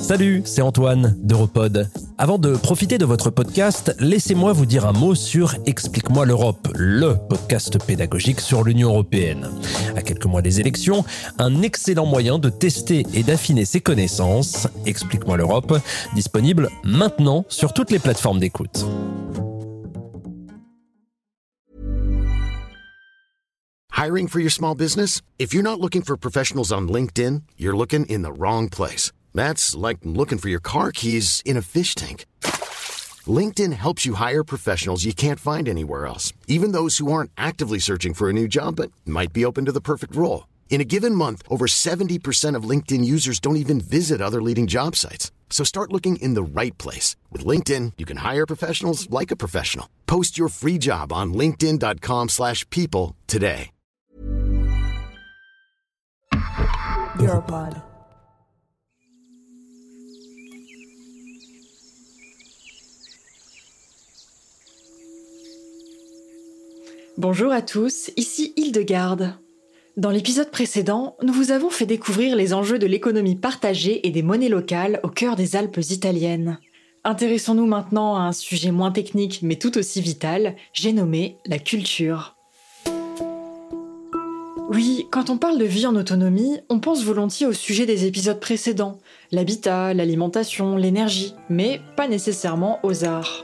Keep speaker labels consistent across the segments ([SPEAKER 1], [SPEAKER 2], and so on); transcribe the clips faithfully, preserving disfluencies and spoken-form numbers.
[SPEAKER 1] Salut, c'est Antoine d'Europod. Avant de profiter de votre podcast, laissez-moi vous dire un mot sur Explique-moi l'Europe, le podcast pédagogique sur l'Union européenne. À quelques mois des élections, un excellent moyen de tester et d'affiner ses connaissances. Explique-moi l'Europe, disponible maintenant sur toutes les plateformes d'écoute.
[SPEAKER 2] Hiring for your small business? If you're not looking for professionals on LinkedIn, you're looking in the wrong place. That's like looking for your car keys in a fish tank. LinkedIn helps you hire professionals you can't find anywhere else, even those who aren't actively searching for a new job but might be open to the perfect role. In a given month, over seventy percent of LinkedIn users don't even visit other leading job sites. So start looking in the right place. With LinkedIn, you can hire professionals like a professional. Post your free job on linkedin.com slash people today.
[SPEAKER 3] Europod. Bonjour à tous, ici Hildegarde. Dans l'épisode précédent, nous vous avons fait découvrir les enjeux de l'économie partagée et des monnaies locales au cœur des Alpes italiennes. Intéressons-nous maintenant à un sujet moins technique mais tout aussi vital, j'ai nommé la culture. Oui, quand on parle de vie en autonomie, on pense volontiers au sujet des épisodes précédents, l'habitat, l'alimentation, l'énergie, mais pas nécessairement aux arts.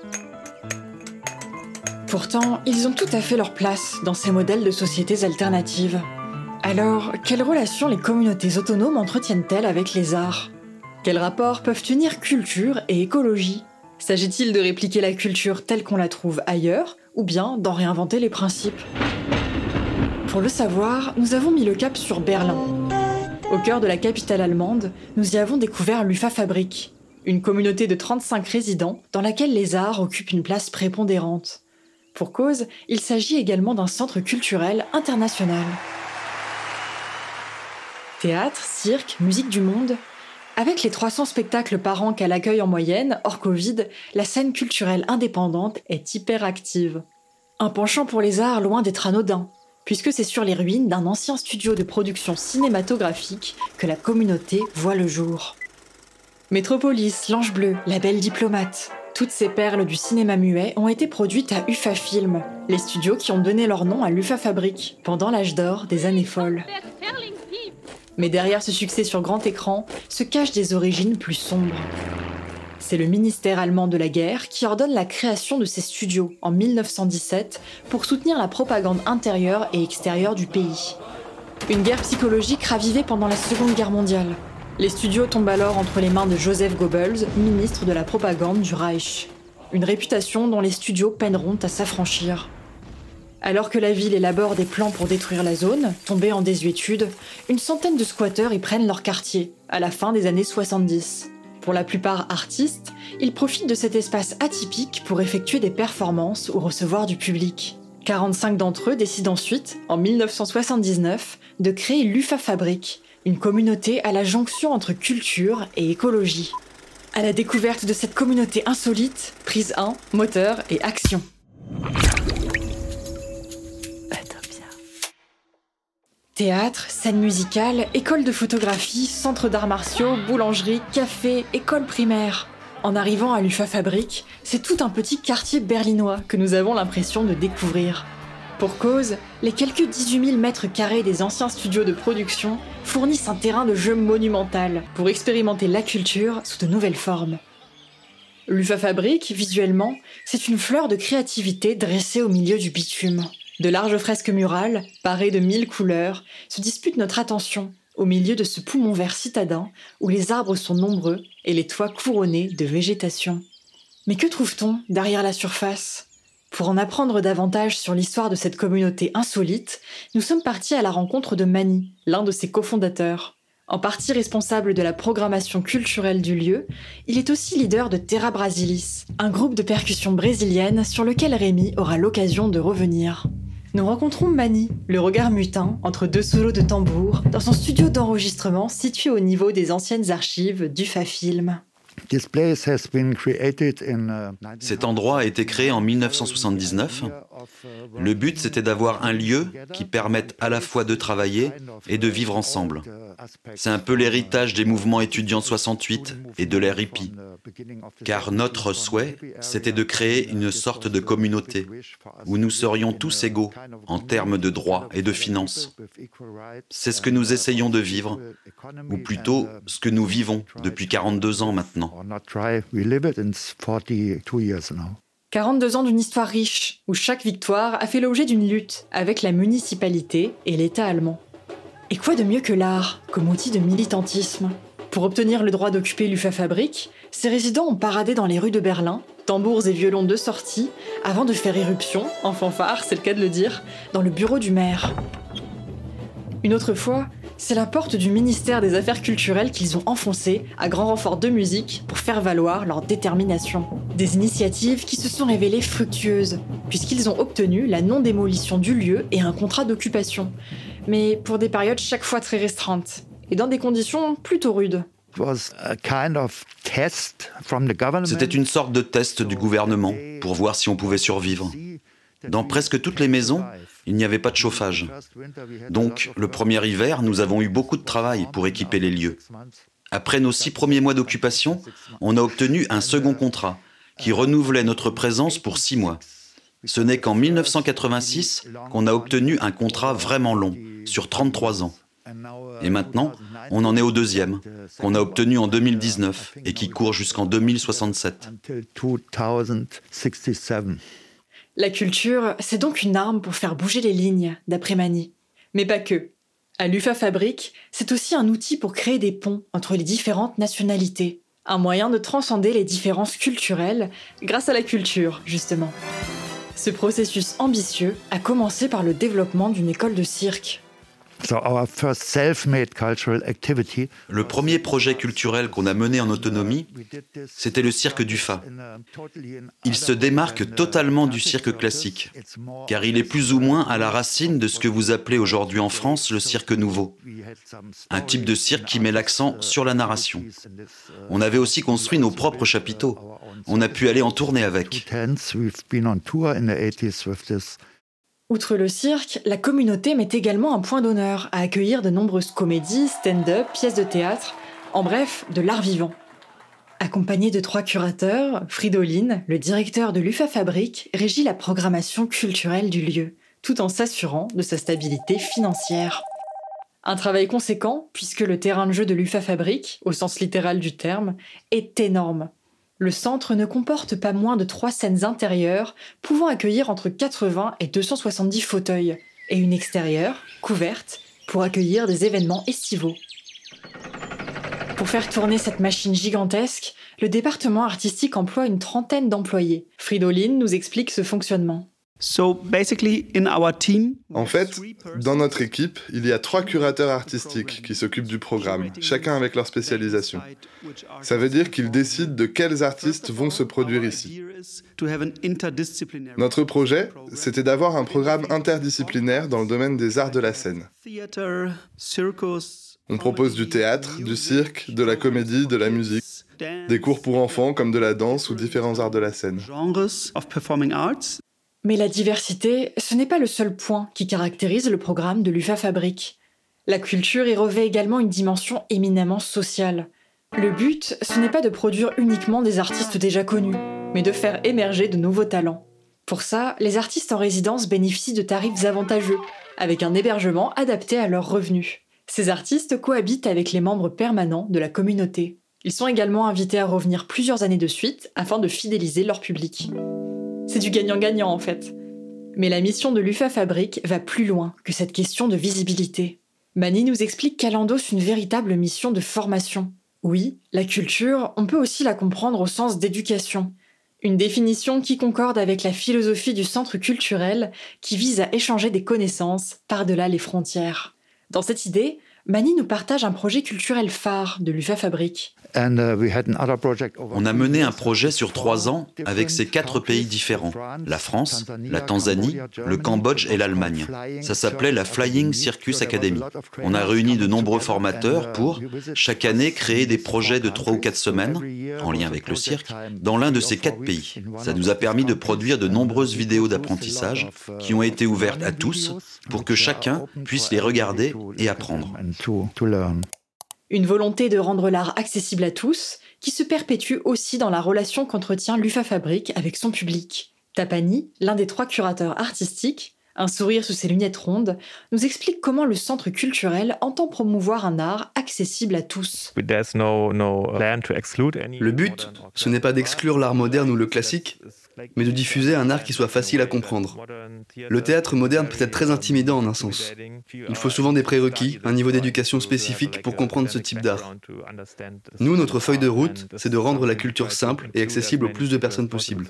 [SPEAKER 3] Pourtant, ils ont tout à fait leur place dans ces modèles de sociétés alternatives. Alors, quelle relation les communautés autonomes entretiennent-elles avec les arts ? Quels rapports peuvent unir culture et écologie ? S'agit-il de répliquer la culture telle qu'on la trouve ailleurs, ou bien d'en réinventer les principes ? Pour le savoir, nous avons mis le cap sur Berlin. Au cœur de la capitale allemande, nous y avons découvert l'UFA-Fabrik, une communauté de trente-cinq résidents dans laquelle les arts occupent une place prépondérante. Pour cause, il s'agit également d'un centre culturel international. Théâtre, cirque, musique du monde. Avec les trois cents spectacles par an qu'elle accueille en moyenne, hors Covid, la scène culturelle indépendante est hyper active. Un penchant pour les arts loin d'être anodin, puisque c'est sur les ruines d'un ancien studio de production cinématographique que la communauté voit le jour. Métropolis, L'Ange Bleu, La Belle Diplomate, toutes ces perles du cinéma muet ont été produites à UFA Film, les studios qui ont donné leur nom à l'UFA-Fabrik pendant l'âge d'or des années folles. Mais derrière ce succès sur grand écran se cachent des origines plus sombres. C'est le ministère allemand de la guerre qui ordonne la création de ces studios en mille neuf cent dix-sept pour soutenir la propagande intérieure et extérieure du pays. Une guerre psychologique ravivée pendant la Seconde Guerre mondiale. Les studios tombent alors entre les mains de Joseph Goebbels, ministre de la propagande du Reich. Une réputation dont les studios peineront à s'affranchir. Alors que la ville élabore des plans pour détruire la zone, tombée en désuétude, une centaine de squatteurs y prennent leur quartier, à la fin des années soixante-dix. Pour la plupart artistes, ils profitent de cet espace atypique pour effectuer des performances ou recevoir du public. quarante-cinq d'entre eux décident ensuite, en mille neuf cent soixante-dix-neuf, de créer l'UFA-Fabrik, une communauté à la jonction entre culture et écologie. À la découverte de cette communauté insolite, prise un, moteur et action. Théâtre, scène musicale, école de photographie, centre d'arts martiaux, boulangerie, café, école primaire. En arrivant à l'UFA-Fabrik, c'est tout un petit quartier berlinois que nous avons l'impression de découvrir. Pour cause, les quelques dix-huit mille mètres carrés des anciens studios de production fournissent un terrain de jeu monumental pour expérimenter la culture sous de nouvelles formes. L'UFA-Fabrik, visuellement, c'est une fleur de créativité dressée au milieu du bitume. De larges fresques murales, parées de mille couleurs, se disputent notre attention au milieu de ce poumon vert citadin où les arbres sont nombreux et les toits couronnés de végétation. Mais que trouve-t-on derrière la surface ? Pour en apprendre davantage sur l'histoire de cette communauté insolite, nous sommes partis à la rencontre de Mani, l'un de ses cofondateurs. En partie responsable de la programmation culturelle du lieu, il est aussi leader de Terra Brasilis, un groupe de percussion brésilienne sur lequel Rémi aura l'occasion de revenir. Nous rencontrons Mani, le regard mutin entre deux solos de tambour, dans son studio d'enregistrement situé au niveau des anciennes archives d'UFA Film.
[SPEAKER 4] Cet endroit a été créé en dix-neuf cent soixante-dix-neuf. Le but, c'était d'avoir un lieu qui permette à la fois de travailler et de vivre ensemble. C'est un peu l'héritage des mouvements étudiants de soixante-huit et de l'ère hippie. Car notre souhait, c'était de créer une sorte de communauté où nous serions tous égaux en termes de droits et de finances. C'est ce que nous essayons de vivre, ou plutôt ce que nous vivons depuis quarante-deux ans maintenant.
[SPEAKER 3] quarante-deux ans d'une histoire riche, où chaque victoire a fait l'objet d'une lutte avec la municipalité et l'État allemand. Et quoi de mieux que l'art comme outil de militantisme ? Pour obtenir le droit d'occuper l'U F A Fabrik, ses résidents ont paradé dans les rues de Berlin, tambours et violons de sortie, avant de faire éruption, en fanfare, c'est le cas de le dire, dans le bureau du maire. Une autre fois, c'est la porte du ministère des Affaires culturelles qu'ils ont enfoncée, à grand renfort de musique, pour faire valoir leur détermination. Des initiatives qui se sont révélées fructueuses, puisqu'ils ont obtenu la non-démolition du lieu et un contrat d'occupation, mais pour des périodes chaque fois très restreintes, et dans des conditions plutôt rudes.
[SPEAKER 4] C'était une sorte de test du gouvernement pour voir si on pouvait survivre. Dans presque toutes les maisons, il n'y avait pas de chauffage. Donc, le premier hiver, nous avons eu beaucoup de travail pour équiper les lieux. Après nos six premiers mois d'occupation, on a obtenu un second contrat qui renouvelait notre présence pour six mois. Ce n'est qu'en dix-neuf cent quatre-vingt-six qu'on a obtenu un contrat vraiment long, sur trente-trois ans. Et maintenant, on en est au deuxième, qu'on a obtenu en deux mille dix-neuf et qui court jusqu'en deux mille soixante-sept.
[SPEAKER 3] La culture, c'est donc une arme pour faire bouger les lignes, d'après Mani. Mais pas que. À l'U F A Fabrik, c'est aussi un outil pour créer des ponts entre les différentes nationalités. Un moyen de transcender les différences culturelles grâce à la culture, justement. Ce processus ambitieux a commencé par le développement d'une école de cirque.
[SPEAKER 4] Le premier projet culturel qu'on a mené en autonomie, c'était le cirque du F A. Il se démarque totalement du cirque classique, car il est plus ou moins à la racine de ce que vous appelez aujourd'hui en France le cirque nouveau. Un type de cirque qui met l'accent sur la narration. On avait aussi construit nos propres chapiteaux. On a pu aller en tournée avec.
[SPEAKER 3] Outre le cirque, la communauté met également un point d'honneur à accueillir de nombreuses comédies, stand-up, pièces de théâtre, en bref, de l'art vivant. Accompagné de trois curateurs, Fridolin, le directeur de l'U F A Fabrik, régit la programmation culturelle du lieu, tout en s'assurant de sa stabilité financière. Un travail conséquent, puisque le terrain de jeu de l'U F A Fabrik, au sens littéral du terme, est énorme. Le centre ne comporte pas moins de trois scènes intérieures, pouvant accueillir entre quatre-vingts et deux cent soixante-dix fauteuils, et une extérieure, couverte, pour accueillir des événements estivaux. Pour faire tourner cette machine gigantesque, le département artistique emploie une trentaine d'employés. Fridolin nous explique ce fonctionnement.
[SPEAKER 5] En fait, dans notre équipe, il y a trois curateurs artistiques qui s'occupent du programme, chacun avec leur spécialisation. Ça veut dire qu'ils décident de quels artistes vont se produire ici. Notre projet, c'était d'avoir un programme interdisciplinaire dans le domaine des arts de la scène. On propose du théâtre, du cirque, de la comédie, de la musique, des cours pour enfants comme de la danse ou différents arts de la scène.
[SPEAKER 3] Mais la diversité, ce n'est pas le seul point qui caractérise le programme de l'U F A Fabrik. La culture y revêt également une dimension éminemment sociale. Le but, ce n'est pas de produire uniquement des artistes déjà connus, mais de faire émerger de nouveaux talents. Pour ça, les artistes en résidence bénéficient de tarifs avantageux, avec un hébergement adapté à leurs revenus. Ces artistes cohabitent avec les membres permanents de la communauté. Ils sont également invités à revenir plusieurs années de suite afin de fidéliser leur public. C'est du gagnant-gagnant en fait. Mais la mission de l'U F A Fabrik va plus loin que cette question de visibilité. Mani nous explique qu'elle endosse une véritable mission de formation. Oui, la culture, on peut aussi la comprendre au sens d'éducation. Une définition qui concorde avec la philosophie du centre culturel qui vise à échanger des connaissances par-delà les frontières. Dans cette idée, Mani nous partage un projet culturel phare de l'U F A Fabrik.
[SPEAKER 4] On a mené un projet sur trois ans avec ces quatre pays différents, la France, la Tanzanie, le Cambodge et l'Allemagne. Ça s'appelait la Flying Circus Academy. On a réuni de nombreux formateurs pour, chaque année, créer des projets de trois ou quatre semaines, en lien avec le cirque, dans l'un de ces quatre pays. Ça nous a permis de produire de nombreuses vidéos d'apprentissage qui ont été ouvertes à tous pour que chacun puisse les regarder et apprendre.
[SPEAKER 3] Une volonté de rendre l'art accessible à tous, qui se perpétue aussi dans la relation qu'entretient l'UFA-Fabrique avec son public. Tapani, l'un des trois curateurs artistiques, un sourire sous ses lunettes rondes, nous explique comment le centre culturel entend promouvoir un art accessible à tous.
[SPEAKER 6] Le but, ce n'est pas d'exclure l'art moderne ou le classique, mais de diffuser un art qui soit facile à comprendre. Le théâtre moderne peut être très intimidant en un sens. Il faut souvent des prérequis, un niveau d'éducation spécifique pour comprendre ce type d'art. Nous, notre feuille de route, c'est de rendre la culture simple et accessible au plus de personnes possible.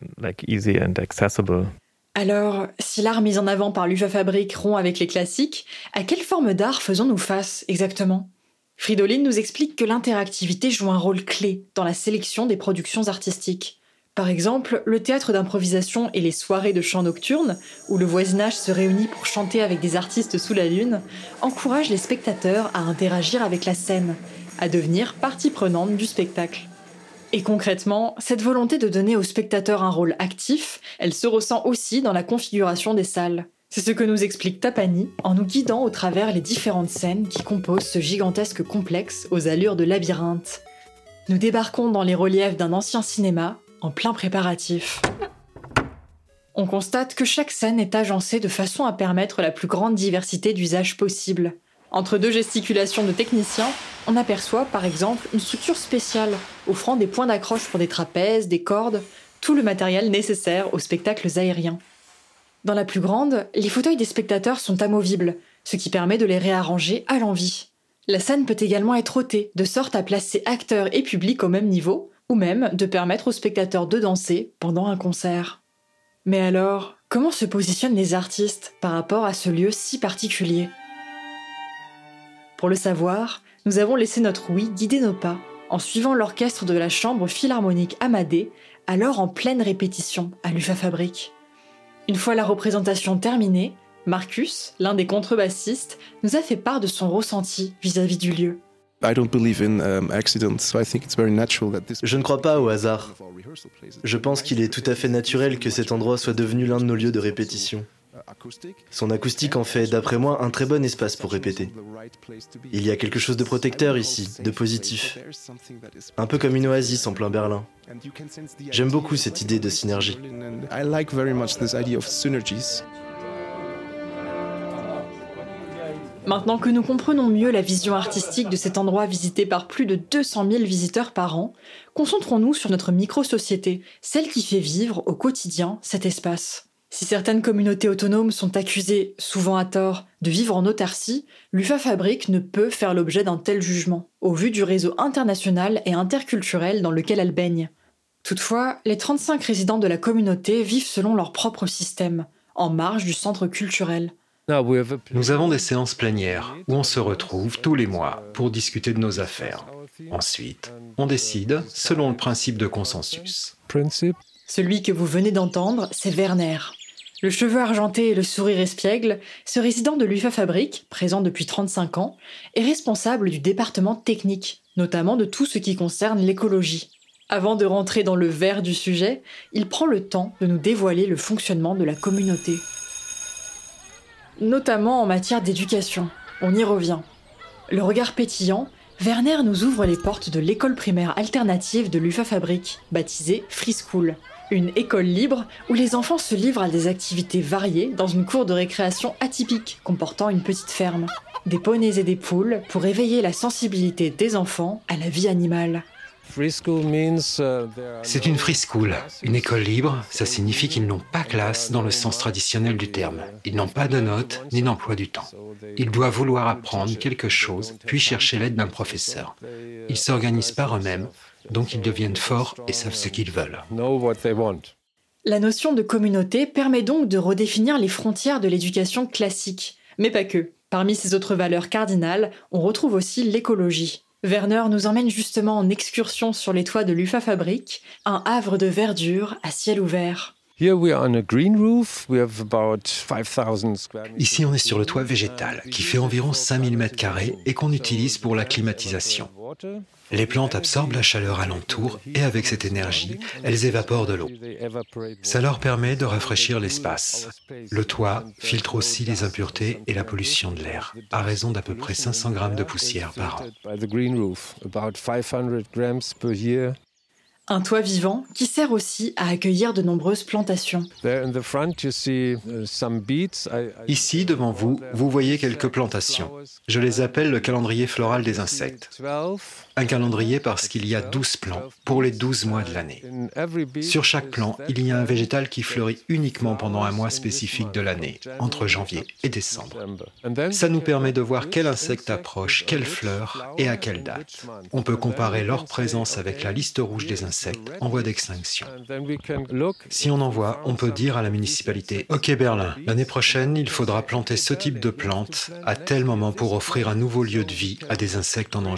[SPEAKER 3] Alors, si l'art mis en avant par l'UFA-Fabrique rompt avec les classiques, à quelle forme d'art faisons-nous face exactement ? Fridolin nous explique que l'interactivité joue un rôle clé dans la sélection des productions artistiques. Par exemple, le théâtre d'improvisation et les soirées de chant nocturne, où le voisinage se réunit pour chanter avec des artistes sous la lune, encouragent les spectateurs à interagir avec la scène, à devenir partie prenante du spectacle. Et concrètement, cette volonté de donner aux spectateurs un rôle actif, elle se ressent aussi dans la configuration des salles. C'est ce que nous explique Tapani en nous guidant au travers les différentes scènes qui composent ce gigantesque complexe aux allures de labyrinthe. Nous débarquons dans les reliefs d'un ancien cinéma, en plein préparatif. On constate que chaque scène est agencée de façon à permettre la plus grande diversité d'usages possible. Entre deux gesticulations de techniciens, on aperçoit par exemple une structure spéciale, offrant des points d'accroche pour des trapèzes, des cordes, tout le matériel nécessaire aux spectacles aériens. Dans la plus grande, les fauteuils des spectateurs sont amovibles, ce qui permet de les réarranger à l'envie. La scène peut également être ôtée, de sorte à placer acteurs et public au même niveau, ou même de permettre aux spectateurs de danser pendant un concert. Mais alors, comment se positionnent les artistes par rapport à ce lieu si particulier ? Pour le savoir, nous avons laissé notre ouïe guider nos pas, en suivant l'orchestre de la Chambre Philharmonique Amadée, alors en pleine répétition à l'UFA-Fabrique. Une fois la représentation terminée, Marcus, l'un des contrebassistes, nous a fait part de son ressenti vis-à-vis du lieu.
[SPEAKER 7] Je ne crois pas au hasard. Je pense qu'il est tout à fait naturel que cet endroit soit devenu l'un de nos lieux de répétition. Son acoustique en fait, d'après moi, un très bon espace pour répéter. Il y a quelque chose de protecteur ici, de positif. Un peu comme une oasis en plein Berlin. J'aime beaucoup cette idée de synergie.
[SPEAKER 3] Maintenant que nous comprenons mieux la vision artistique de cet endroit visité par plus de deux cent mille visiteurs par an, concentrons-nous sur notre micro-société, celle qui fait vivre au quotidien cet espace. Si certaines communautés autonomes sont accusées, souvent à tort, de vivre en autarcie, l'UFA-Fabrique ne peut faire l'objet d'un tel jugement, au vu du réseau international et interculturel dans lequel elle baigne. Toutefois, les trente-cinq résidents de la communauté vivent selon leur propre système, en marge du centre culturel.
[SPEAKER 8] Nous avons des séances plénières où on se retrouve tous les mois pour discuter de nos affaires. Ensuite, on décide selon le principe de consensus.
[SPEAKER 3] Celui que vous venez d'entendre, c'est Werner. Le cheveu argenté et le sourire espiègle, ce résident de l'UFA-Fabrique, présent depuis trente-cinq ans, est responsable du département technique, notamment de tout ce qui concerne l'écologie. Avant de rentrer dans le vert du sujet, il prend le temps de nous dévoiler le fonctionnement de la communauté. Notamment en matière d'éducation. On y revient. Le regard pétillant, Werner nous ouvre les portes de l'école primaire alternative de l'UFA-Fabrique, baptisée Free School. Une école libre où les enfants se livrent à des activités variées dans une cour de récréation atypique comportant une petite ferme. Des poneys et des poules pour éveiller la sensibilité des enfants à la vie animale.
[SPEAKER 8] C'est une free school, une école libre. Ça signifie qu'ils n'ont pas classe dans le sens traditionnel du terme. Ils n'ont pas de notes ni d'emploi du temps. Ils doivent vouloir apprendre quelque chose, puis chercher l'aide d'un professeur. Ils s'organisent par eux-mêmes, donc ils deviennent forts et savent ce qu'ils veulent.
[SPEAKER 3] La notion de communauté permet donc de redéfinir les frontières de l'éducation classique, mais pas que. Parmi ces autres valeurs cardinales, on retrouve aussi l'écologie. Werner nous emmène justement en excursion sur les toits de l'Ufa-Fabrik, un havre de verdure à ciel ouvert.
[SPEAKER 8] Ici, on est sur le toit végétal, qui fait environ cinq mille mètres carrés et qu'on utilise pour la climatisation. Les plantes absorbent la chaleur alentour et avec cette énergie, elles évaporent de l'eau. Ça leur permet de rafraîchir l'espace. Le toit filtre aussi les impuretés et la pollution de l'air, à raison d'à peu près cinq cents grammes de poussière par an.
[SPEAKER 3] Un toit vivant qui sert aussi à accueillir de nombreuses plantations.
[SPEAKER 8] Ici, devant vous, vous voyez quelques plantations. Je les appelle le calendrier floral des insectes. Un calendrier parce qu'il y a douze plants pour les douze mois de l'année. Sur chaque plant, il y a un végétal qui fleurit uniquement pendant un mois spécifique de l'année, entre janvier et décembre. Ça nous permet de voir quel insecte approche, quelle fleur et à quelle date. On peut comparer leur présence avec la liste rouge des insectes en voie d'extinction. Si on en voit, on peut dire à la municipalité « Ok Berlin, l'année prochaine, il faudra planter ce type de plante à tel moment pour offrir un nouveau lieu de vie à des insectes en danger. »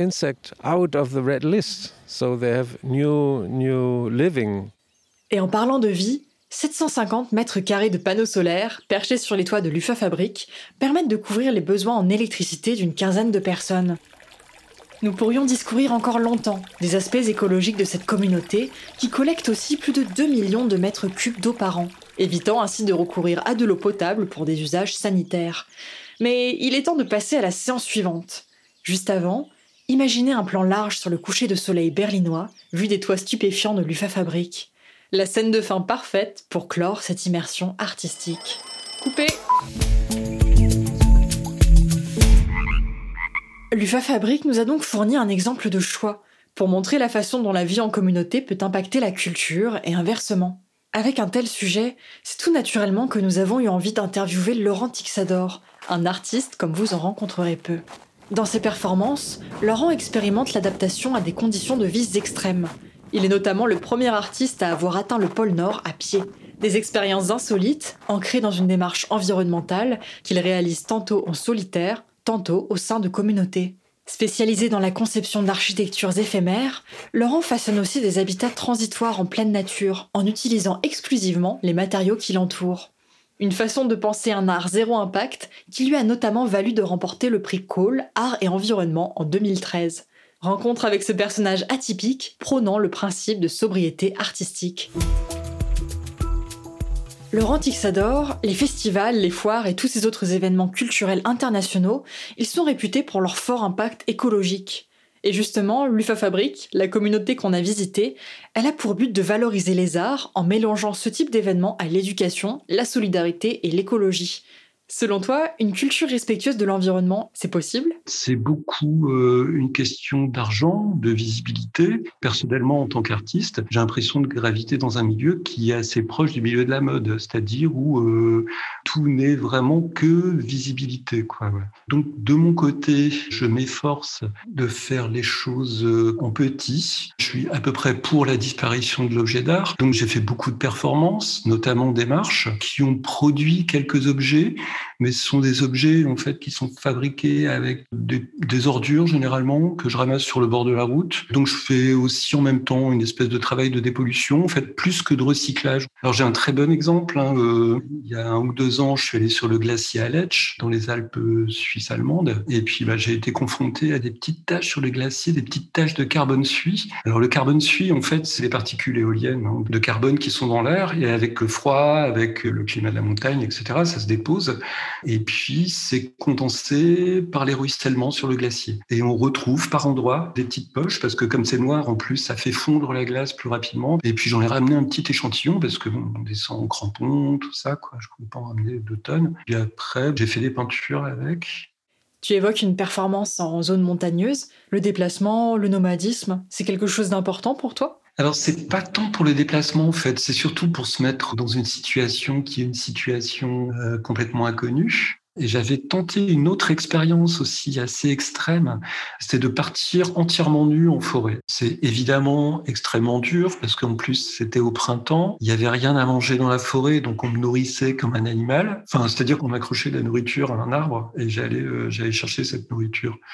[SPEAKER 3] Et en parlant de vie, sept cent cinquante mètres carrés de panneaux solaires perchés sur les toits de l'Ufa-Fabrik permettent de couvrir les besoins en électricité d'une quinzaine de personnes. Nous pourrions discourir encore longtemps des aspects écologiques de cette communauté qui collecte aussi plus de deux millions de mètres cubes d'eau par an, évitant ainsi de recourir à de l'eau potable pour des usages sanitaires. Mais il est temps de passer à la séance suivante. Juste avant, imaginez un plan large sur le coucher de soleil berlinois, vu des toits stupéfiants de l'Ufa-Fabrik. La scène de fin parfaite pour clore cette immersion artistique. Coupé! L'Ufa-Fabrik nous a donc fourni un exemple de choix, pour montrer la façon dont la vie en communauté peut impacter la culture et inversement. Avec un tel sujet, c'est tout naturellement que nous avons eu envie d'interviewer Laurent Tixador, un artiste comme vous en rencontrerez peu. Dans ses performances, Laurent expérimente l'adaptation à des conditions de vie extrêmes. Il est notamment le premier artiste à avoir atteint le pôle Nord à pied. Des expériences insolites, ancrées dans une démarche environnementale qu'il réalise tantôt en solitaire, tantôt au sein de communautés. Spécialisé dans la conception d'architectures éphémères, Laurent façonne aussi des habitats transitoires en pleine nature, en utilisant exclusivement les matériaux qui l'entourent. Une façon de penser un art zéro impact qui lui a notamment valu de remporter le prix Cole Art et Environnement en deux mille treize. Rencontre avec ce personnage atypique, prônant le principe de sobriété artistique. Laurent Tixador, les festivals, les foires et tous ces autres événements culturels internationaux, ils sont réputés pour leur fort impact écologique. Et justement, l'Ufa-Fabrik, la communauté qu'on a visitée, elle a pour but de valoriser les arts en mélangeant ce type d'événements à l'éducation, la solidarité et l'écologie. Selon toi, une culture respectueuse de l'environnement, c'est possible ?
[SPEAKER 9] C'est beaucoup euh, une question d'argent, de visibilité. Personnellement, en tant qu'artiste, j'ai l'impression de graviter dans un milieu qui est assez proche du milieu de la mode, c'est-à-dire où euh, tout n'est vraiment que visibilité, quoi. Ouais. Donc, de mon côté, je m'efforce de faire les choses en petit. Je suis à peu près pour la disparition de l'objet d'art. Donc, j'ai fait beaucoup de performances, notamment des marches, qui ont produit quelques objets, mais ce sont des objets en fait qui sont fabriqués avec des, des ordures généralement que je ramasse sur le bord de la route. Donc je fais aussi en même temps une espèce de travail de dépollution, en fait plus que de recyclage. Alors j'ai un très bon exemple. Hein, euh, il y a un ou deux ans, je suis allé sur le glacier Aletsch dans les Alpes suisses allemandes, et puis bah, j'ai été confronté à des petites taches sur le glacier, des petites taches de carbone suie. Alors le carbone suie, en fait, c'est les particules éoliennes hein, de carbone qui sont dans l'air, et avec le froid, avec le climat de la montagne, et cetera, ça se dépose. Et puis, c'est condensé par les ruissellements sur le glacier. Et on retrouve par endroits des petites poches, parce que comme c'est noir, en plus, ça fait fondre la glace plus rapidement. Et puis, j'en ai ramené un petit échantillon, parce que bon, on descend en crampons, tout ça, quoi. Je ne peux pas en ramener deux tonnes. Puis après, j'ai fait des peintures avec.
[SPEAKER 3] Tu évoques une performance en zone montagneuse. Le déplacement, le nomadisme, c'est quelque chose d'important pour toi ?
[SPEAKER 9] Alors, c'est pas tant pour le déplacement, en fait. C'est surtout pour se mettre dans une situation qui est une situation euh, complètement inconnue. Et j'avais tenté une autre expérience aussi assez extrême, c'était de partir entièrement nu en forêt. C'est évidemment extrêmement dur parce qu'en plus c'était au printemps, il n'y avait rien à manger dans la forêt, donc on me nourrissait comme un animal. Enfin, c'est-à-dire qu'on m'accrochait de la nourriture à un arbre et j'allais, euh, j'allais chercher cette nourriture.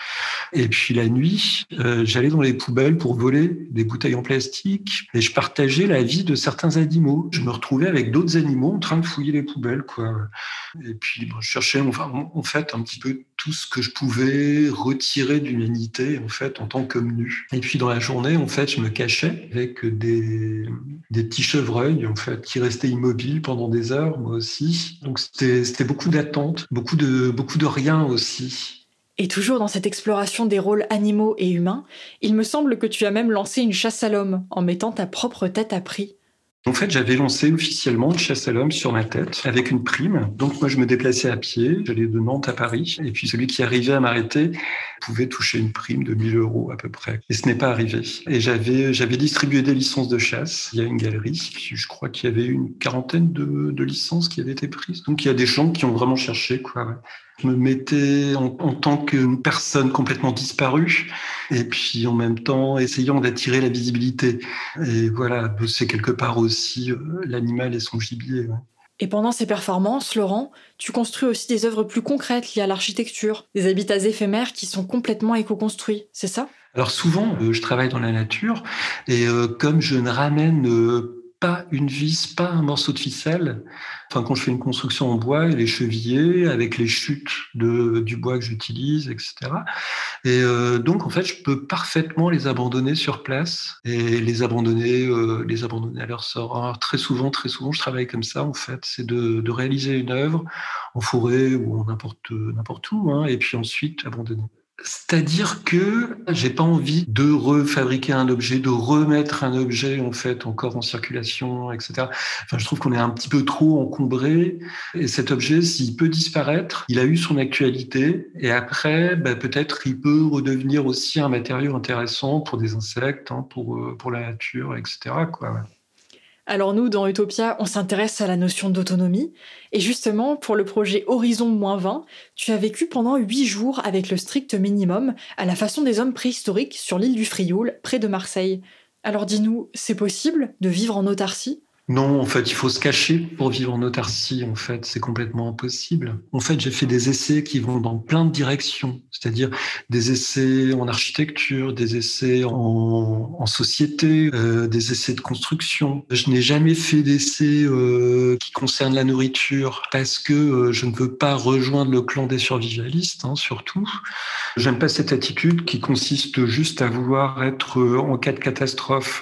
[SPEAKER 9] Et puis la nuit, euh, j'allais dans les poubelles pour voler des bouteilles en plastique et je partageais la vie de certains animaux. Je me retrouvais avec d'autres animaux en train de fouiller les poubelles, quoi. Et puis bon, je cherchais enfin, en fait un petit peu tout ce que je pouvais retirer de l'humanité en fait en tant qu'homme nu. Et puis dans la journée, en fait, je me cachais avec des des petits chevreuils en fait qui restaient immobiles pendant des heures, moi aussi. Donc c'était c'était beaucoup d'attente, beaucoup de beaucoup de rien aussi.
[SPEAKER 3] Et toujours dans cette exploration des rôles animaux et humains, il me semble que tu as même lancé une chasse à l'homme en mettant ta propre tête à prix.
[SPEAKER 9] En fait, j'avais lancé officiellement une chasse à l'homme sur ma tête avec une prime. Donc moi, je me déplaçais à pied, j'allais de Nantes à Paris. Et puis celui qui arrivait à m'arrêter pouvait toucher une prime de mille euros à peu près. Et ce n'est pas arrivé. Et j'avais, j'avais distribué des licences de chasse. Il y a une galerie. Je crois qu'il y avait une quarantaine de, de licences qui avaient été prises. Donc il y a des gens qui ont vraiment cherché, quoi. Ouais. Je me mettais en, en tant qu'une personne complètement disparue et puis en même temps essayant d'attirer la visibilité. Et voilà, c'est quelque part aussi euh, l'animal et son gibier. Ouais.
[SPEAKER 3] Et pendant ces performances, Laurent, tu construis aussi des œuvres plus concrètes liées à l'architecture, des habitats éphémères qui sont complètement éco-construits, c'est ça ?
[SPEAKER 9] Alors souvent, euh, je travaille dans la nature et euh, comme je ne ramène euh, pas une vis, pas un morceau de ficelle. Enfin, quand je fais une construction en bois, les chevillers, avec les chutes de, du bois que j'utilise, et cetera. Et euh, donc, en fait, je peux parfaitement les abandonner sur place et les abandonner, euh, les abandonner à leur sort. Alors, très souvent, très souvent, je travaille comme ça, en fait. C'est de, de réaliser une œuvre en forêt ou en n'importe, n'importe où, hein, et puis ensuite abandonner. C'est-à-dire que j'ai pas envie de refabriquer un objet, de remettre un objet en fait encore en circulation, et cetera. Enfin, je trouve qu'on est un petit peu trop encombré. Et cet objet, s'il peut disparaître, il a eu son actualité. Et après, bah, peut-être il peut redevenir aussi un matériau intéressant pour des insectes, hein, pour pour la nature, et cetera. Quoi. Ouais.
[SPEAKER 3] Alors nous, dans Utopia, on s'intéresse à la notion d'autonomie. Et justement, pour le projet Horizon moins vingt, tu as vécu pendant huit jours avec le strict minimum, à la façon des hommes préhistoriques sur l'île du Frioul, près de Marseille. Alors dis-nous, c'est possible de vivre en autarcie ?
[SPEAKER 9] Non, en fait, il faut se cacher pour vivre en autarcie. En fait, c'est complètement impossible. En fait, j'ai fait des essais qui vont dans plein de directions, c'est-à-dire des essais en architecture, des essais en, en société, euh, des essais de construction. Je n'ai jamais fait d'essais euh, qui concernent la nourriture parce que euh, je ne veux pas rejoindre le clan des survivalistes, hein, surtout. J'aime pas cette attitude qui consiste juste à vouloir être, euh, en cas de catastrophe,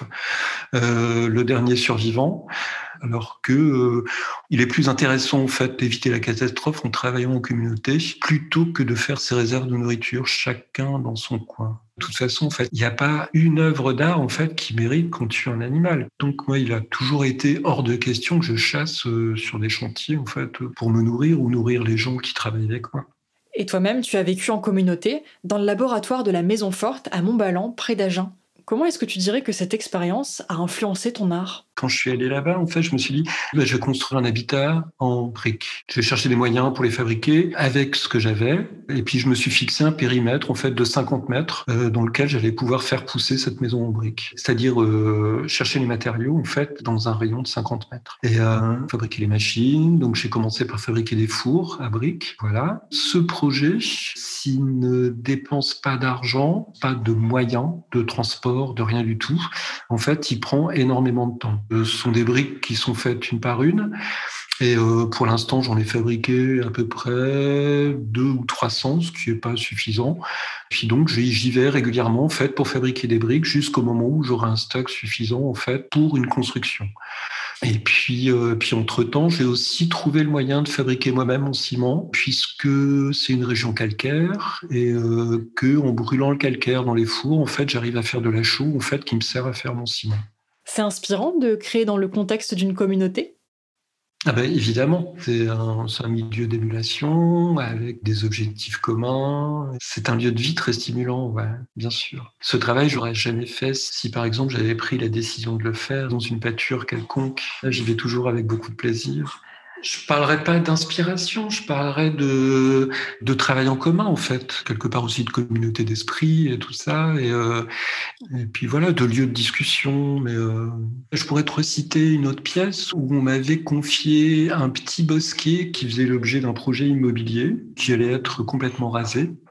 [SPEAKER 9] euh, le dernier survivant. Alors que euh, il est plus intéressant en fait d'éviter la catastrophe en travaillant en communauté plutôt que de faire ses réserves de nourriture chacun dans son coin. De toute façon, en fait, il n'y a pas une œuvre d'art en fait qui mérite qu'on tue un animal. Donc moi, il a toujours été hors de question que je chasse euh, sur des chantiers en fait pour me nourrir ou nourrir les gens qui travaillent avec moi.
[SPEAKER 3] Et toi-même, tu as vécu en communauté dans le laboratoire de la Maison Forte à Montballan, près d'Agen. Comment est-ce que tu dirais que cette expérience a influencé ton art ?
[SPEAKER 9] Quand je suis allé là-bas, en fait, je me suis dit, bah, je vais construire un habitat en briques. Je vais chercher des moyens pour les fabriquer avec ce que j'avais. Et puis, je me suis fixé un périmètre, en fait, de cinquante mètres, euh, dans lequel j'allais pouvoir faire pousser cette maison en briques. C'est-à-dire euh, chercher les matériaux, en fait, dans un rayon de cinquante mètres. Et euh, fabriquer les machines. Donc, j'ai commencé par fabriquer des fours à briques. Voilà. Ce projet, s'il ne dépense pas d'argent, pas de moyens de transport, de rien du tout, en fait, il prend énormément de temps. Ce sont des briques qui sont faites une par une. Et euh, pour l'instant, j'en ai fabriqué à peu près deux ou trois cents, ce qui n'est pas suffisant. Puis donc, j'y vais régulièrement en fait, pour fabriquer des briques jusqu'au moment où j'aurai un stock suffisant en fait, pour une construction. Et puis, euh, puis entre-temps, j'ai aussi trouvé le moyen de fabriquer moi-même mon ciment, puisque c'est une région calcaire et euh, qu'en brûlant le calcaire dans les fours, en fait, j'arrive à faire de la chaux en fait, qui me sert à faire mon ciment.
[SPEAKER 3] C'est inspirant de créer dans le contexte d'une communauté ?
[SPEAKER 9] Ah ben, évidemment, c'est un, c'est un milieu d'émulation avec des objectifs communs. C'est un lieu de vie très stimulant, ouais, bien sûr. Ce travail, j'aurais jamais fait si, par exemple, j'avais pris la décision de le faire dans une pâture quelconque. Là, j'y vais toujours avec beaucoup de plaisir. Je parlerai pas d'inspiration, je parlerai de, de travail en commun, en fait. Quelque part aussi de communauté d'esprit et tout ça. Et, euh, et puis voilà, de lieux de discussion. Mais euh, je pourrais te reciter une autre pièce où on m'avait confié un petit bosquet qui faisait l'objet d'un projet immobilier qui allait être complètement rasé.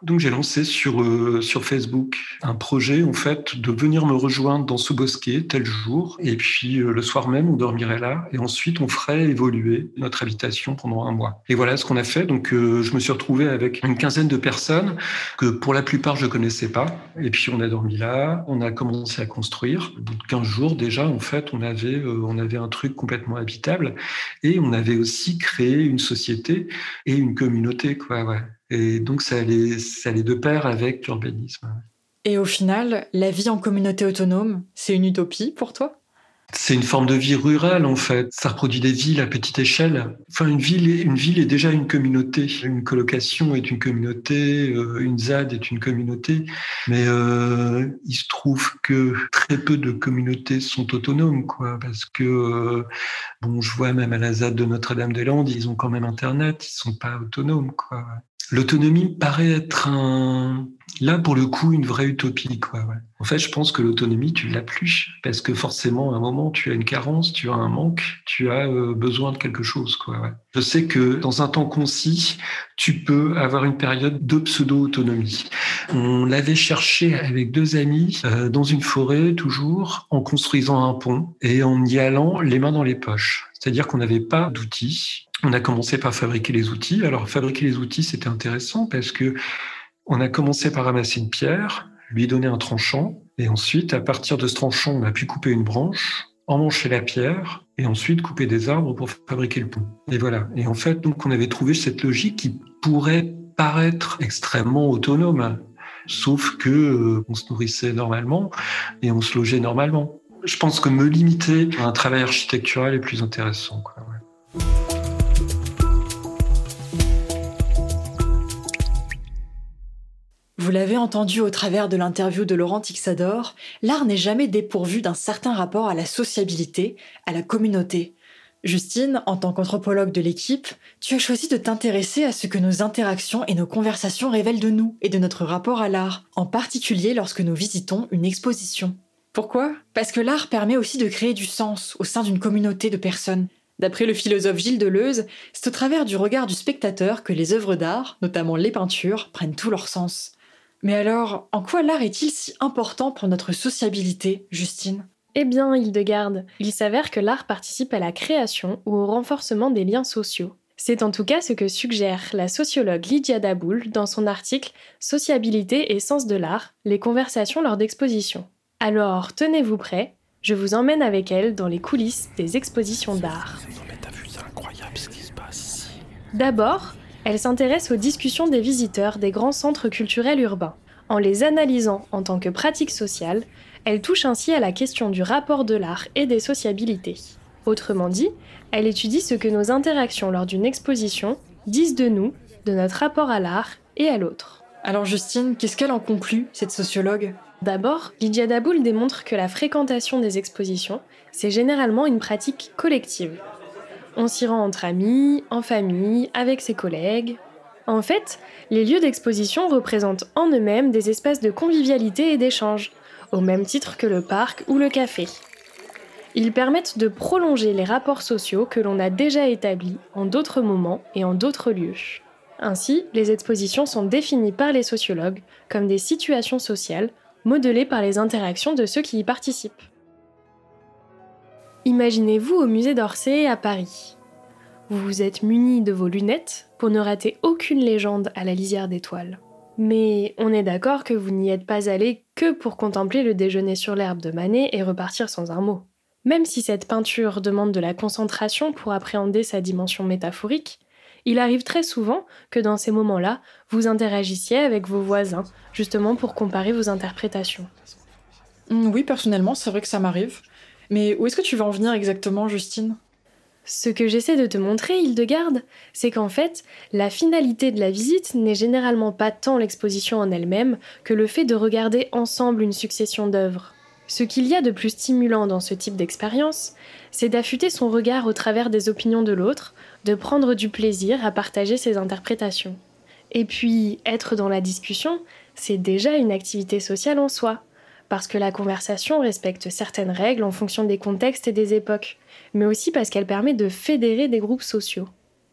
[SPEAKER 9] Donc j'ai lancé sur, euh, sur Facebook un projet en fait de venir me rejoindre dans ce bosquet tel jour et puis euh, le soir même on dormirait là et ensuite on ferait évoluer notre habitation pendant un mois. Et voilà ce qu'on a fait. Donc euh, je me suis retrouvé avec une quinzaine de personnes que pour la plupart je connaissais pas et puis on a dormi là, on a commencé à construire. Au bout de quinze jours déjà en fait on avait, euh, on avait un truc complètement habitable et on avait aussi créé une société et une communauté quoi, ouais. Et donc, ça allait, ça allait de pair avec l'urbanisme.
[SPEAKER 3] Et au final, la vie en communauté autonome, c'est une utopie pour toi ?
[SPEAKER 9] C'est une forme de vie rurale, en fait. Ça reproduit des villes à petite échelle. Enfin, une ville est, une ville est déjà une communauté. Une colocation est une communauté, euh, une Z A D est une communauté. Mais euh, il se trouve que très peu de communautés sont autonomes, quoi. Parce que, euh, bon, je vois même à la Z A D de Notre-Dame-des-Landes, ils ont quand même Internet, ils sont pas autonomes, quoi. L'autonomie paraît être un, là pour le coup une vraie utopie quoi. Ouais. En fait, je pense que l'autonomie tu l'as plus parce que forcément à un moment tu as une carence, tu as un manque, tu as euh, besoin de quelque chose quoi. Ouais. Je sais que dans un temps concis, tu peux avoir une période de pseudo-autonomie. On l'avait cherché avec deux amis euh, dans une forêt toujours en construisant un pont et en y allant les mains dans les poches. C'est-à-dire qu'on n'avait pas d'outils. On a commencé par fabriquer les outils. Alors, fabriquer les outils, c'était intéressant parce que on a commencé par ramasser une pierre, lui donner un tranchant, et ensuite, à partir de ce tranchant, on a pu couper une branche, emmancher la pierre, et ensuite couper des arbres pour fabriquer le pont. Et voilà. Et en fait, donc, on avait trouvé cette logique qui pourrait paraître extrêmement autonome, sauf que euh, on se nourrissait normalement et on se logeait normalement. Je pense que me limiter à un travail architectural est plus intéressant, quoi. Ouais.
[SPEAKER 3] Vous l'avez entendu au travers de l'interview de Laurent Tixador, l'art n'est jamais dépourvu d'un certain rapport à la sociabilité, à la communauté. Justine, en tant qu'anthropologue de l'équipe, tu as choisi de t'intéresser à ce que nos interactions et nos conversations révèlent de nous et de notre rapport à l'art, en particulier lorsque nous visitons une exposition. Pourquoi ? Parce que l'art permet aussi de créer du sens au sein d'une communauté de personnes. D'après le philosophe Gilles Deleuze, c'est au travers du regard du spectateur que les œuvres d'art, notamment les peintures, prennent tout leur sens. Mais alors, en quoi l'art est-il si important pour notre sociabilité, Justine ?
[SPEAKER 10] Eh bien, Hildegarde, il s'avère que l'art participe à la création ou au renforcement des liens sociaux. C'est en tout cas ce que suggère la sociologue Lydia Daboul dans son article « Sociabilité et sens de l'art, les conversations lors d'expositions ». Alors, tenez-vous prêts, je vous emmène avec elle dans les coulisses des expositions d'art. D'abord, elle s'intéresse aux discussions des visiteurs des grands centres culturels urbains. En les analysant en tant que pratique sociale, elle touche ainsi à la question du rapport de l'art et des sociabilités. Autrement dit, elle étudie ce que nos interactions lors d'une exposition disent de nous, de notre rapport à l'art et à l'autre.
[SPEAKER 3] Alors Justine, qu'est-ce qu'elle en conclut, cette sociologue ?
[SPEAKER 10] D'abord, Lydia Daboul démontre que la fréquentation des expositions, c'est généralement une pratique collective. On s'y rend entre amis, en famille, avec ses collègues. En fait, les lieux d'exposition représentent en eux-mêmes des espaces de convivialité et d'échange, au même titre que le parc ou le café. Ils permettent de prolonger les rapports sociaux que l'on a déjà établis en d'autres moments et en d'autres lieux. Ainsi, les expositions sont définies par les sociologues comme des situations sociales modelées par les interactions de ceux qui y participent. Imaginez-vous au musée d'Orsay à Paris. Vous vous êtes munis de vos lunettes pour ne rater aucune légende à la lisière d'étoiles. Mais on est d'accord que vous n'y êtes pas allé que pour contempler le déjeuner sur l'herbe de Manet et repartir sans un mot. Même si cette peinture demande de la concentration pour appréhender sa dimension métaphorique, il arrive très souvent que dans ces moments-là, vous interagissiez avec vos voisins, justement pour comparer vos interprétations.
[SPEAKER 3] Oui, personnellement, c'est vrai que ça m'arrive. Mais où est-ce que tu veux en venir exactement, Justine ?
[SPEAKER 10] Ce que j'essaie de te montrer, Hildegarde, c'est qu'en fait, la finalité de la visite n'est généralement pas tant l'exposition en elle-même que le fait de regarder ensemble une succession d'œuvres. Ce qu'il y a de plus stimulant dans ce type d'expérience, c'est d'affûter son regard au travers des opinions de l'autre, de prendre du plaisir à partager ses interprétations. Et puis, être dans la discussion, c'est déjà une activité sociale en soi, parce que la conversation respecte certaines règles en fonction des contextes et des époques, mais aussi parce qu'elle permet de fédérer des groupes sociaux.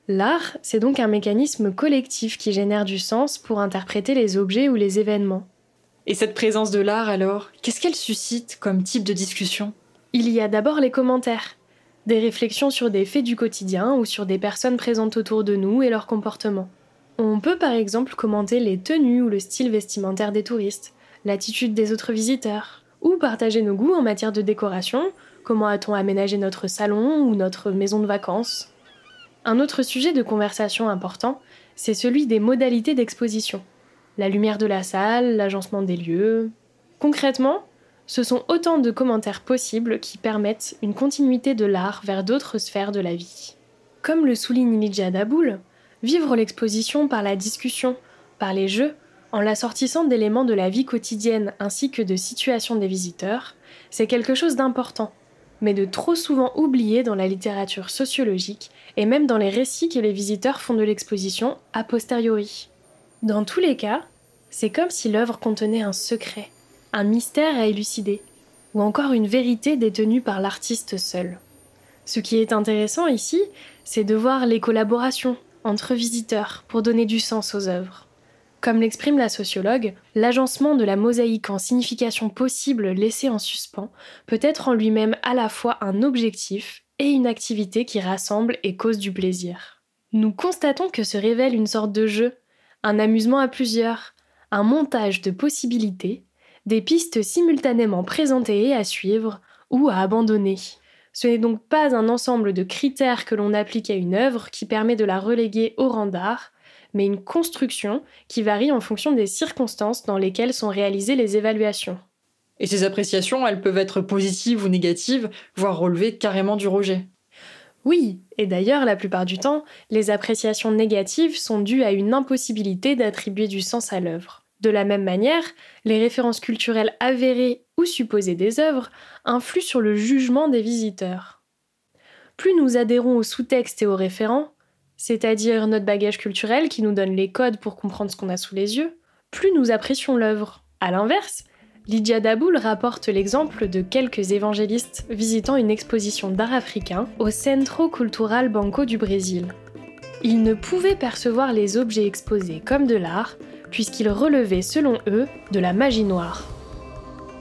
[SPEAKER 10] L'art, c'est donc un mécanisme collectif qui génère du sens pour interpréter les objets ou les événements.
[SPEAKER 3] Et cette présence de l'art alors, qu'est-ce qu'elle suscite comme type de discussion ?
[SPEAKER 10] Il y a d'abord les commentaires, des réflexions sur des faits du quotidien ou sur des personnes présentes autour de nous et leur comportement. On peut par exemple commenter les tenues ou le style vestimentaire des touristes, l'attitude des autres visiteurs, ou partager nos goûts en matière de décoration, comment a-t-on aménagé notre salon ou notre maison de vacances. Un autre sujet de conversation important, c'est celui des modalités d'exposition. La lumière de la salle, l'agencement des lieux... Concrètement, ce sont autant de commentaires possibles qui permettent une continuité de l'art vers d'autres sphères de la vie. Comme le souligne Lydia Daboul, vivre l'exposition par la discussion, par les jeux, en l'assortissant d'éléments de la vie quotidienne ainsi que de situations des visiteurs, c'est quelque chose d'important, mais de trop souvent oublié dans la littérature sociologique et même dans les récits que les visiteurs font de l'exposition a posteriori. Dans tous les cas, c'est comme si l'œuvre contenait un secret, un mystère à élucider, ou encore une vérité détenue par l'artiste seul. Ce qui est intéressant ici, c'est de voir les collaborations entre visiteurs pour donner du sens aux œuvres. Comme l'exprime la sociologue, l'agencement de la mosaïque en signification possible laissée en suspens peut être en lui-même à la fois un objectif et une activité qui rassemble et cause du plaisir. Nous constatons que se révèle une sorte de jeu, un amusement à plusieurs, un montage de possibilités, des pistes simultanément présentées et à suivre ou à abandonner. Ce n'est donc pas un ensemble de critères que l'on applique à une œuvre qui permet de la reléguer au rang d'art, mais une construction qui varie en fonction des circonstances dans lesquelles sont réalisées les évaluations.
[SPEAKER 3] Et ces appréciations, elles peuvent être positives ou négatives, voire relever carrément du rejet.
[SPEAKER 10] Oui, et d'ailleurs, la plupart du temps, les appréciations négatives sont dues à une impossibilité d'attribuer du sens à l'œuvre. De la même manière, les références culturelles avérées ou supposées des œuvres influent sur le jugement des visiteurs. Plus nous adhérons aux sous-textes et aux référents, c'est-à-dire notre bagage culturel qui nous donne les codes pour comprendre ce qu'on a sous les yeux, plus nous apprécions l'œuvre. À l'inverse, Lydia Daboul rapporte l'exemple de quelques évangélistes visitant une exposition d'art africain au Centro Cultural Banco du Brésil. Ils ne pouvaient percevoir les objets exposés comme de l'art, puisqu'ils relevaient, selon eux, de la magie noire. Pourquoi ?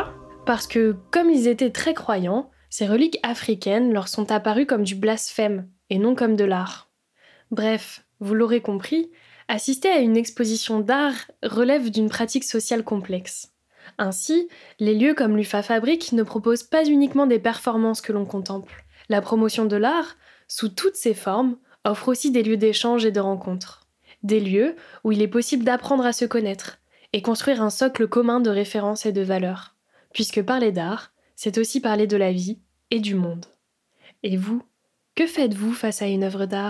[SPEAKER 10] Parce que, comme ils étaient très croyants, ces reliques africaines leur sont apparues comme du blasphème, et non comme de l'art. Bref, vous l'aurez compris, assister à une exposition d'art relève d'une pratique sociale complexe. Ainsi, les lieux comme l'U F A Fabrique ne proposent pas uniquement des performances que l'on contemple. La promotion de l'art, sous toutes ses formes, offre aussi des lieux d'échange et de rencontres. Des lieux où il est possible d'apprendre à se connaître et construire un socle commun de références et de valeurs. Puisque parler d'art, c'est aussi parler de la vie et du monde. Et vous, que faites-vous face à une œuvre d'art ?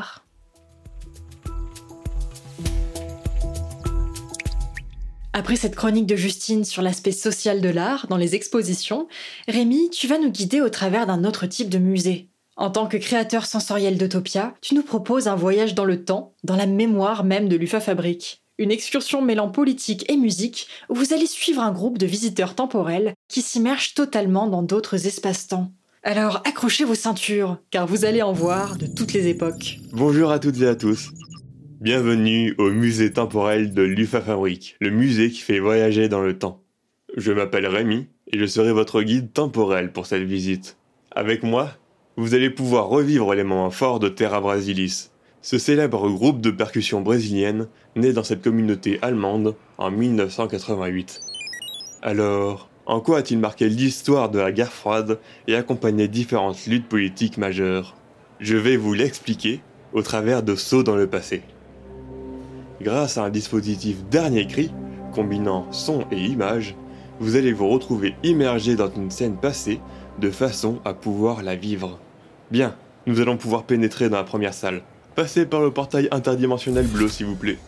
[SPEAKER 3] Après cette chronique de Justine sur l'aspect social de l'art dans les expositions, Rémi, tu vas nous guider au travers d'un autre type de musée. En tant que créateur sensoriel d'Utopia, tu nous proposes un voyage dans le temps, dans la mémoire même de l'U F A Fabrique. Une excursion mêlant politique et musique, où vous allez suivre un groupe de visiteurs temporels qui s'immergent totalement dans d'autres espaces-temps. Alors accrochez vos ceintures, car vous allez en voir de toutes les époques.
[SPEAKER 11] Bonjour à toutes et à tous. Bienvenue au musée temporel de l'U F A Fabrique, le musée qui fait voyager dans le temps. Je m'appelle Rémi et je serai votre guide temporel pour cette visite. Avec moi, vous allez pouvoir revivre les moments forts de Terra Brasilis, ce célèbre groupe de percussion brésilienne né dans cette communauté allemande en mille neuf cent quatre-vingt-huit. Alors, en quoi a-t-il marqué l'histoire de la guerre froide et accompagné différentes luttes politiques majeures ? Je vais vous l'expliquer au travers de sauts dans le passé. Grâce à un dispositif dernier cri, combinant son et image, vous allez vous retrouver immergé dans une scène passée de façon à pouvoir la vivre. Bien, nous allons pouvoir pénétrer dans la première salle. Passez par le portail interdimensionnel bleu s'il vous plaît.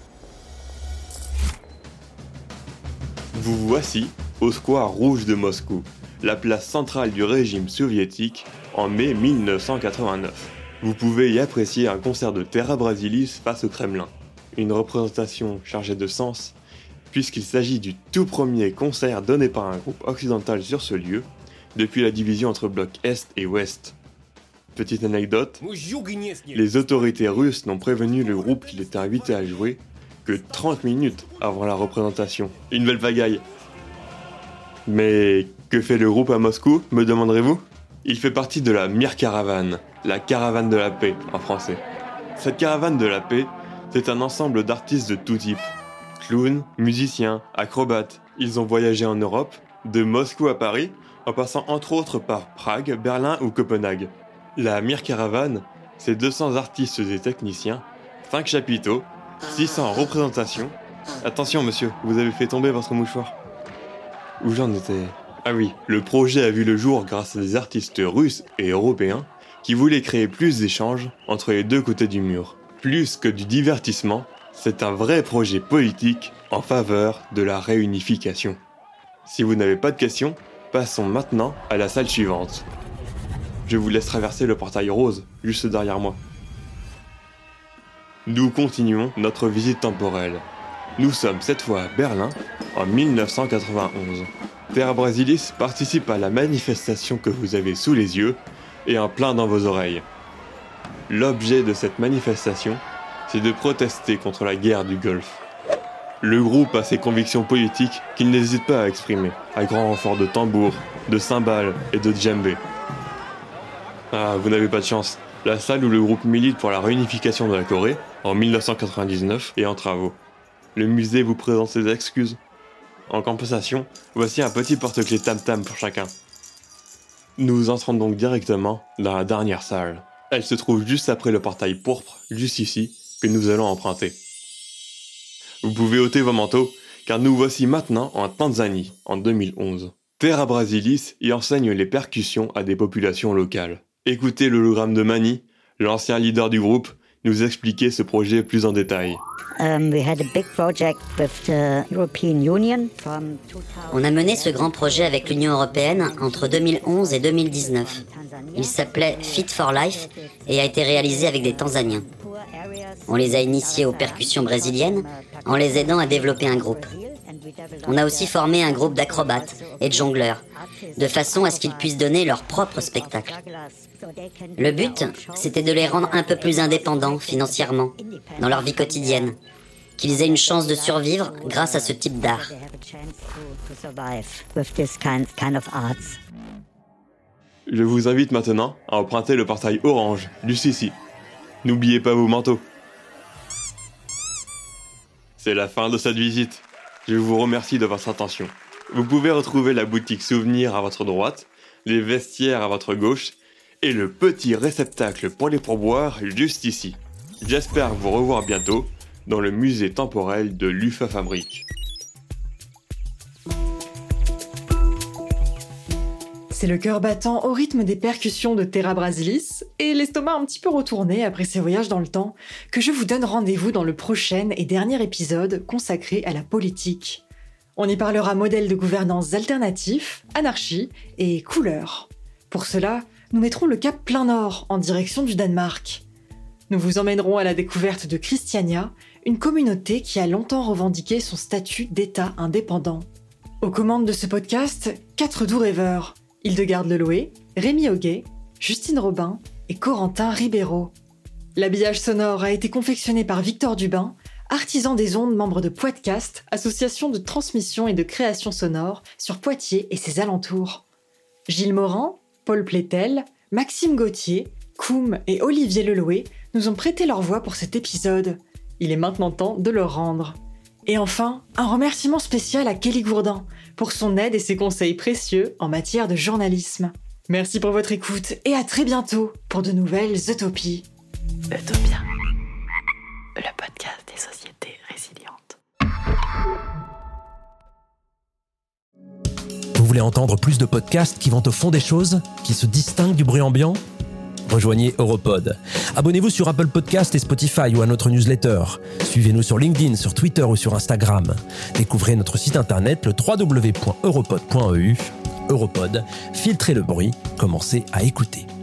[SPEAKER 11] Vous voici au square rouge de Moscou, la place centrale du régime soviétique en mai mille neuf cent quatre-vingt-neuf. Vous pouvez y apprécier un concert de Terra Brasilis face au Kremlin. Une représentation chargée de sens, puisqu'il s'agit du tout premier concert donné par un groupe occidental sur ce lieu, depuis la division entre blocs Est et Ouest. Petite anecdote, les autorités russes n'ont prévenu le groupe qu'il était invité à jouer que trente minutes avant la représentation. Une belle pagaille. Mais que fait le groupe à Moscou, me demanderez-vous ? Il fait partie de la Mir Caravane, la caravane de la paix en français. Cette caravane de la paix, c'est un ensemble d'artistes de tout type. Clowns, musiciens, acrobates. Ils ont voyagé en Europe, de Moscou à Paris, en passant entre autres par Prague, Berlin ou Copenhague. La Mir Caravane, c'est deux cents artistes et techniciens, cinq chapiteaux, six cents représentations. Attention monsieur, vous avez fait tomber votre mouchoir. Où j'en étais ? Ah oui, le projet a vu le jour grâce à des artistes russes et européens qui voulaient créer plus d'échanges entre les deux côtés du mur. Plus que du divertissement, c'est un vrai projet politique en faveur de la réunification. Si vous n'avez pas de questions, passons maintenant à la salle suivante. Je vous laisse traverser le portail rose, juste derrière moi. Nous continuons notre visite temporelle. Nous sommes cette fois à Berlin, en mille neuf cent quatre-vingt-onze. Terra Brasilis participe à la manifestation que vous avez sous les yeux et en plein dans vos oreilles. L'objet de cette manifestation, c'est de protester contre la guerre du Golfe. Le groupe a ses convictions politiques qu'il n'hésite pas à exprimer, à grand renfort de tambours, de cymbales et de djembé. Ah, vous n'avez pas de chance. La salle où le groupe milite pour la réunification de la Corée, en mille neuf cent quatre-vingt-dix-neuf, est en travaux. Le musée vous présente ses excuses. En compensation, voici un petit porte-clés tam-tam pour chacun. Nous entrons donc directement dans la dernière salle. Elle se trouve juste après le portail pourpre, juste ici, que nous allons emprunter. Vous pouvez ôter vos manteaux, car nous voici maintenant en Tanzanie, en deux mille onze. Terra Brasilis y enseigne les percussions à des populations locales. Écoutez l'hologramme de Mani, l'ancien leader du groupe, nous expliquer ce projet plus en détail.
[SPEAKER 12] Um, we had a big project with the European Union from
[SPEAKER 13] On a mené ce grand projet avec l'Union européenne entre deux mille onze et deux mille dix-neuf. Il s'appelait Fit for Life et a été réalisé avec des Tanzaniens. On les a initiés aux percussions brésiliennes en les aidant à développer un groupe. On a aussi formé un groupe d'acrobates et de jongleurs, de façon à ce qu'ils puissent donner leur propre spectacle. Le but, c'était de les rendre un peu plus indépendants financièrement, dans leur vie quotidienne, qu'ils aient une chance de survivre grâce à ce type d'art.
[SPEAKER 11] Je vous invite maintenant à emprunter le portail orange, juste ici. N'oubliez pas vos manteaux. C'est la fin de cette visite. Je vous remercie de votre attention. Vous pouvez retrouver la boutique Souvenirs à votre droite, les vestiaires à votre gauche et le petit réceptacle pour les pourboires juste ici. J'espère vous revoir bientôt dans le musée temporel de l'U F A Fabrique.
[SPEAKER 3] C'est le cœur battant au rythme des percussions de Terra Brasilis et l'estomac un petit peu retourné après ses voyages dans le temps que je vous donne rendez-vous dans le prochain et dernier épisode consacré à la politique. On y parlera modèle de gouvernance alternatif, anarchie et couleur. Pour cela, nous mettrons le cap plein nord en direction du Danemark. Nous vous emmènerons à la découverte de Christiania, une communauté qui a longtemps revendiqué son statut d'État indépendant. Aux commandes de ce podcast, quatre doux rêveurs. Hildegarde Leloué, Rémi Auguet, Justine Robin et Corentin Ribeiro. L'habillage sonore a été confectionné par Victor Dubin, artisan des ondes, membre de Poitcast, association de transmission et de création sonore sur Poitiers et ses alentours. Gilles Morin, Paul Plétel, Maxime Gauthier, Koum et Olivier Leloué nous ont prêté leur voix pour cet épisode. Il est maintenant temps de le rendre. Et enfin, un remerciement spécial à Kelly Gourdin pour son aide et ses conseils précieux en matière de journalisme. Merci pour votre écoute et à très bientôt pour de nouvelles utopies.
[SPEAKER 14] Utopia, le podcast des sociétés résilientes.
[SPEAKER 1] Vous voulez entendre plus de podcasts qui vont au fond des choses, qui se distinguent du bruit ambiant ? Rejoignez Europod. Abonnez-vous sur Apple Podcasts et Spotify ou à notre newsletter. Suivez-nous sur LinkedIn, sur Twitter ou sur Instagram. Découvrez notre site internet le w w w point europod point e u. Europod, filtrez le bruit, commencez à écouter.